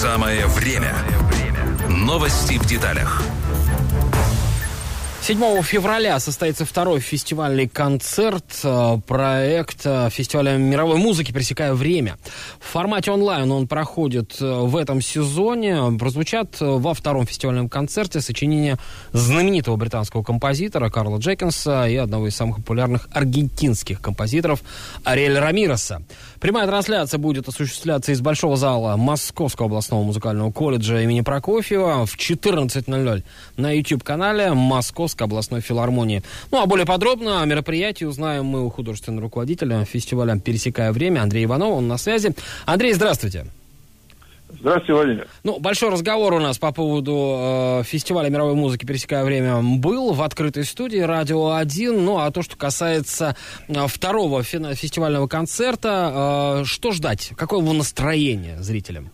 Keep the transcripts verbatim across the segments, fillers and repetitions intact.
Самое время. Новости в деталях. седьмого февраля состоится второй фестивальный концерт, проект фестиваля мировой музыки «Пересекая время». В формате онлайн он проходит в этом сезоне. Прозвучат во втором фестивальном концерте сочинения знаменитого британского композитора Карла Джекинса и одного из самых популярных аргентинских композиторов Ариэля Рамиреса. Прямая трансляция будет осуществляться из большого зала Московского областного музыкального колледжа имени Прокофьева в четырнадцать ноль ноль на YouTube-канале Московской областной филармонии. Ну, а более подробно о мероприятии узнаем мы у художественного руководителя фестиваля «Пересекая время» Андрея Иванова. Он на связи. Андрей, здравствуйте. Здравствуйте, Владимир. Ну, большой разговор у нас по поводу э, фестиваля мировой музыки «Пересекая время» был в открытой студии «Радио один». Ну, а то, что касается э, второго фи- фестивального концерта, э, что ждать? Какое его настроение зрителям?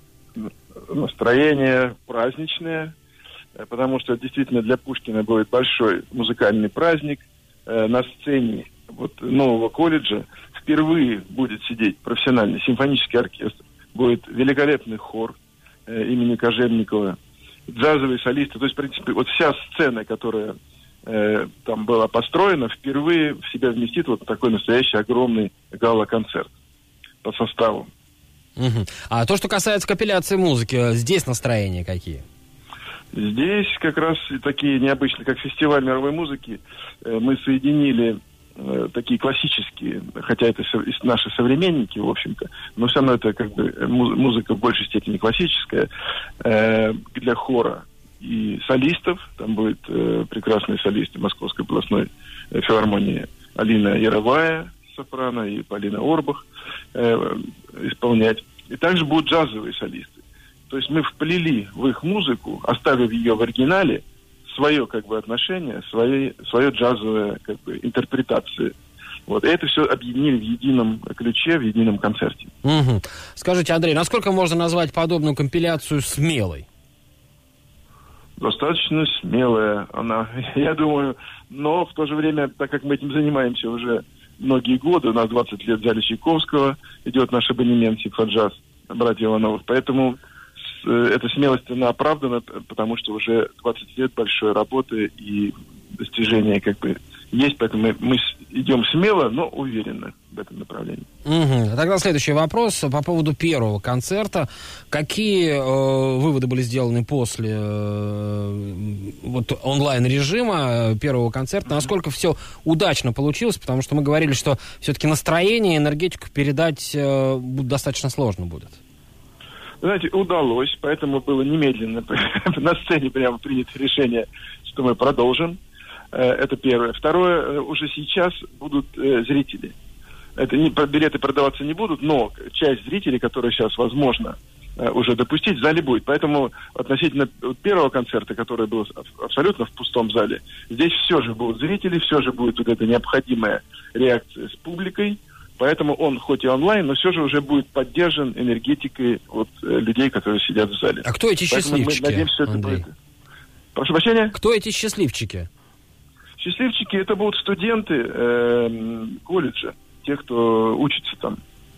Настроение праздничное, потому что действительно для Пушкина будет большой музыкальный праздник. Э, на сцене вот, нового колледжа впервые будет сидеть профессиональный симфонический оркестр. Будет великолепный хор э, имени Кожевникова, джазовые солисты. То есть, в принципе, вот вся сцена, которая э, там была построена, впервые в себя вместит вот такой настоящий огромный гала-концерт по составу. Угу. А то, что касается компиляции музыки, здесь настроения какие? Здесь как раз такие необычные, как фестиваль мировой музыки, э, мы соединили э, такие классические, хотя это со, наши современники, в общем-то, но все равно это как бы музыка в большей степени классическая, э, для хора и солистов. Там будут э, прекрасные солисты Московской областной э, филармонии Алина Яровая, сопрано, и Полина Орбах э, исполнять. И также будут джазовые солисты. То есть мы вплели в их музыку, оставив ее в оригинале, свое как бы отношение, свои, свое джазовое как бы интерпретации. Вот. И это все объединили в едином ключе, в едином концерте. Угу. Скажите, Андрей, насколько можно назвать подобную компиляцию смелой? Достаточно смелая она, я думаю. Но в то же время, так как мы этим занимаемся уже многие годы, у нас двадцать лет в зале Чайковского идет наш абонемент «Симфоджаз» братьев Ивановых, поэтому эта смелость, она оправдана, потому что уже двадцать лет большой работы и достижения как бы есть, поэтому мы, мы идем смело, но уверенно в этом направлении. Угу. Тогда следующий вопрос по поводу первого концерта. Какие э, выводы были сделаны после э, вот онлайн-режима первого концерта? Mm-hmm. Насколько все удачно получилось? Потому что мы говорили, что все-таки настроение, энергетику передать э, достаточно сложно будет. Знаете, удалось, поэтому было немедленно на сцене прямо принято решение, что мы продолжим. Это первое. Второе, уже сейчас будут зрители. Это не, билеты продаваться не будут, но часть зрителей, которые сейчас возможно уже допустить, в зале будет. Поэтому относительно первого концерта, который был абсолютно в пустом зале, здесь все же будут зрители, все же будет вот эта необходимая реакция с публикой. Поэтому он, хоть и онлайн, но все же уже будет поддержан энергетикой вот, людей, которые сидят в зале. А кто эти счастливчики, мы надеемся, это Андрей? будет... Прошу прощения? Кто эти счастливчики? Счастливчики — это будут студенты э, колледжа, те, кто учится там.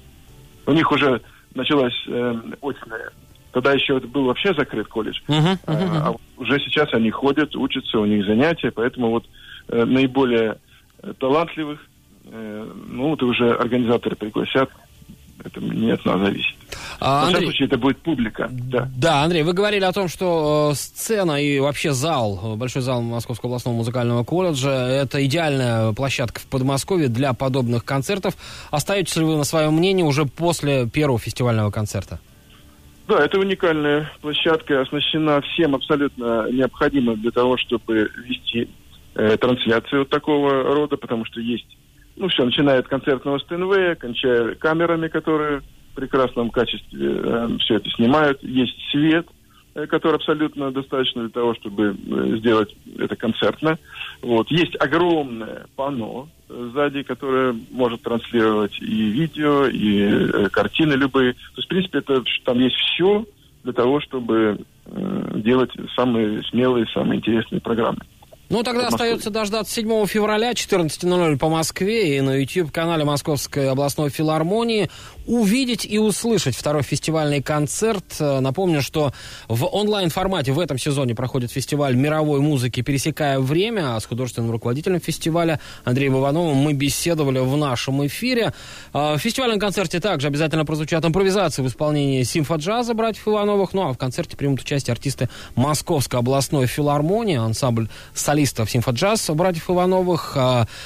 У них уже началась э, очная. Тогда еще это был вообще закрыт колледж. Uh-huh, uh-huh, uh-huh. А, а уже сейчас они ходят, учатся, у них занятия, поэтому вот э, наиболее э, талантливых ну, вот уже организаторы пригласят. Это не от нас зависит. А, в любом случае, это будет публика. Да. Да, Андрей, вы говорили о том, что э, сцена и вообще зал, большой зал Московского областного музыкального колледжа, это идеальная площадка в Подмосковье для подобных концертов. Остаетесь ли вы на своем мнении уже после первого фестивального концерта? Да, это уникальная площадка, оснащена всем абсолютно необходимым для того, чтобы вести э, трансляцию вот такого рода, потому что есть Ну, все, начиная от концертного стенвея, кончая камерами, которые в прекрасном качестве э, все это снимают. Есть свет, э, который абсолютно достаточно для того, чтобы э, сделать это концертно. Вот. Есть огромное панно э, сзади, которое может транслировать и видео, и э, картины любые. То есть, в принципе, это, там есть все для того, чтобы э, делать самые смелые, самые интересные программы. Ну, тогда остается дождаться седьмого февраля, четырнадцать ноль ноль по Москве, и на YouTube-канале Московской областной филармонии. увидеть и услышать второй фестивальный концерт. Напомню, что в онлайн-формате в этом сезоне проходит фестиваль мировой музыки «Пересекая время». А с художественным руководителем фестиваля Андреем Ивановым мы беседовали в нашем эфире. В фестивальном концерте также обязательно прозвучат импровизации в исполнении симфоджаза братьев Ивановых. Ну а в концерте примут участие артисты Московской областной филармонии, ансамбль солистов симфоджаз братьев Ивановых.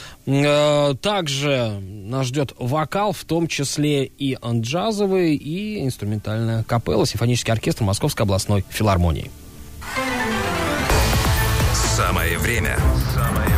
Также нас ждет вокал, в том числе и джазовый, и инструментальная капелла, симфонический оркестр Московской областной филармонии. Самое время. Самое